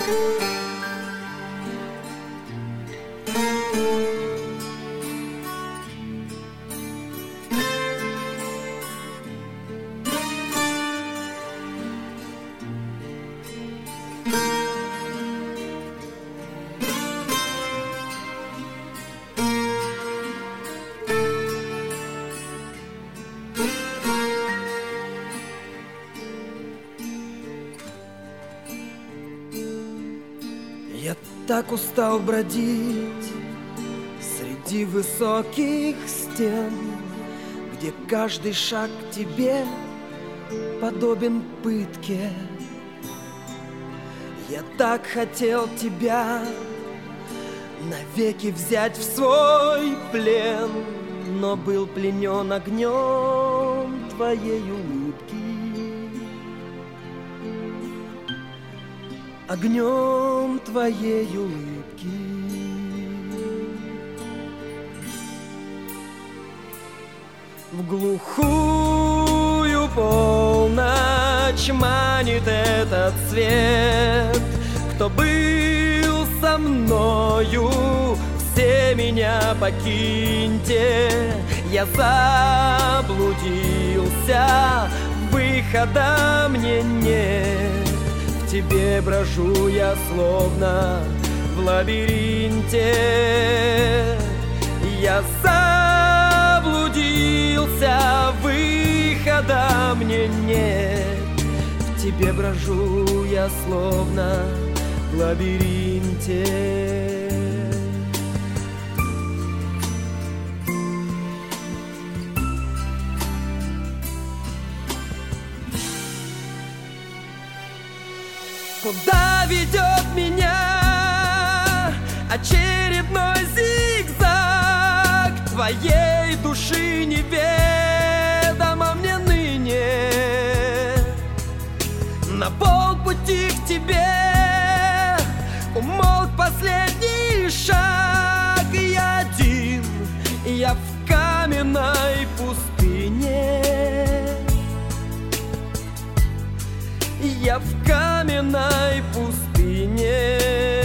Я так устал бродить среди высоких стен, где каждый шаг к тебе подобен пытке. Я так хотел тебя навеки взять в свой плен, но был пленен огнем твоей улыбки, огнем твоей улыбки. В глухую полночь манит этот свет. Кто был со мною, все меня покиньте. Я заблудился, выхода мне нет. В тебе брожу я словно в лабиринте. Я заблудился, выхода мне нет. В тебе брожу я словно в лабиринте. Куда ведет меня очередной зигзаг твоей души неведомо мне ныне? На полпути к тебе умолк последний шаг, и я один, я в каменной пустыне. Я в каменной пустыне.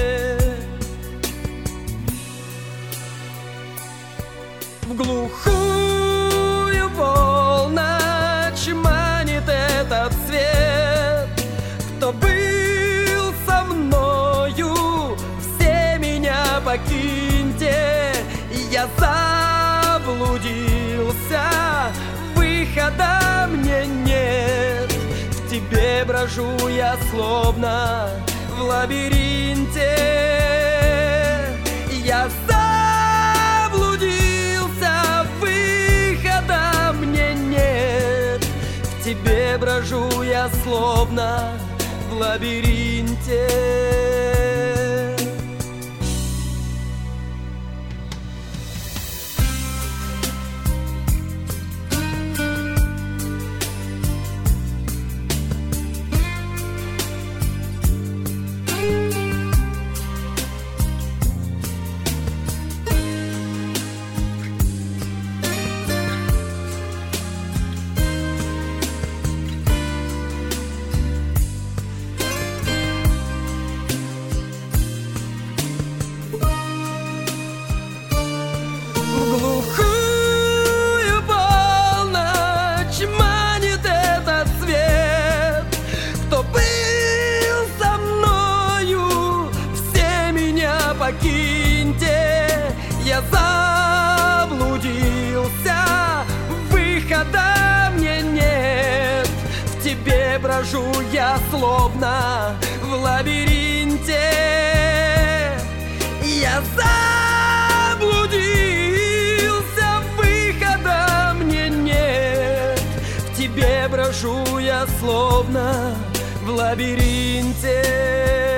В глухую полночь манит этот свет. Кто был со мною, все меня покиньте. Я заблудился, выхода мне нет. В тебе брожу я словно в лабиринте. Я заблудился, выхода мне нет. В тебе брожу я словно в лабиринте. Покиньте, я заблудился, выхода мне нет. В тебе брожу я словно в лабиринте. Я заблудился, выхода мне нет. В тебе брожу я словно в лабиринте.